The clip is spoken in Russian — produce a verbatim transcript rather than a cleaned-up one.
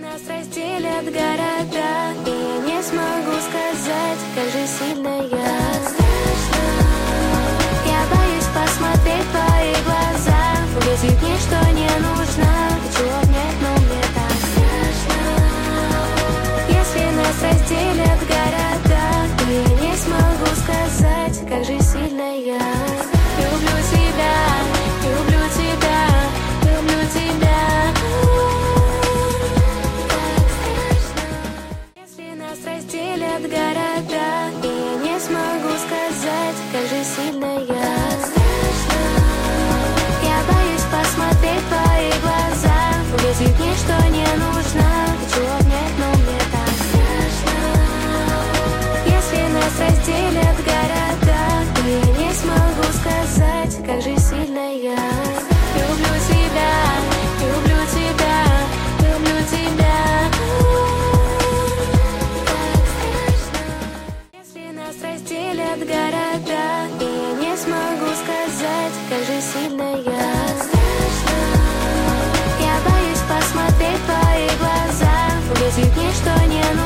Нас разделят города, и я не смогу сказать, как же сильно я. Я боюсь посмотреть в твои глаза, увидеть мне, что не нужно. Хочу обнять, но мне так страшно. Если нас разделят города, то я не смогу сказать, как же сильно я. Люблю тебя, люблю тебя, люблю тебя. Разделят города, и я не смогу сказать, как же сильно я. Я боюсь посмотреть в твои глаза, увидеть мне, что не нужно. Хочу обнять, но мне так страшно. Если нас разделят города, то я не смогу сказать, как же сильно я. Люблю тебя, люблю тебя, люблю тебя. Разделят города, и я не смогу сказать, как же сильно я. Я боюсь посмотреть в твои глаза, увидеть мне, что не нужно.